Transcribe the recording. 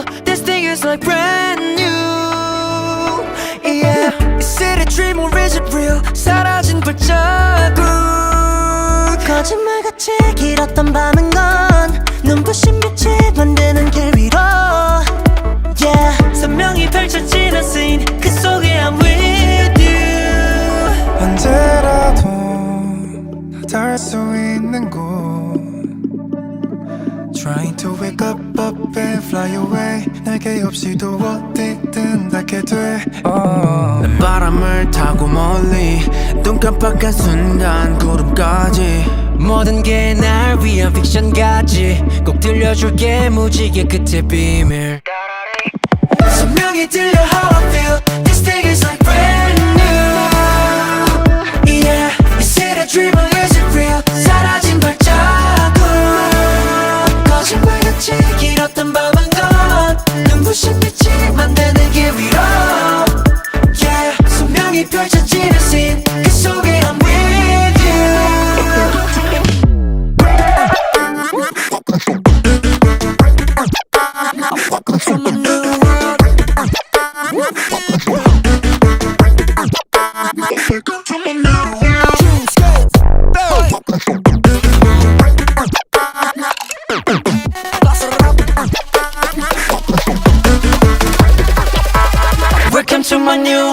feel this thing is like brand new. Yeah, is it a dream or is it real? 사라진 발자국. 거짓말같이 길었던 밤은 건 눈부신 빛이 만드는 길 위로. Yeah, 선명히 펼쳐지는 scene 그 속에 I'm with you. 언제라도 닿을 수 있는 곳. Trying to wake up and fly away. 날개 없이도 어디든 닿게 돼. 난 바람을 타고 멀리 눈 깜빡한 순간 구름까지 모든 게 날 위한 픽션같이 꼭 들려줄게 무지개 끝의 비밀. 선명히 들려 how I feel this thing is like brand new. Yeah, is it a dream or is it real? 사라진 발자국. 거짓말같이 길었던 밤은 건 눈부신 빛이 만드는 길 위로. Yeah, 선명히 펼쳐지는 scene 그 속에 I'm with you. Welcome to my new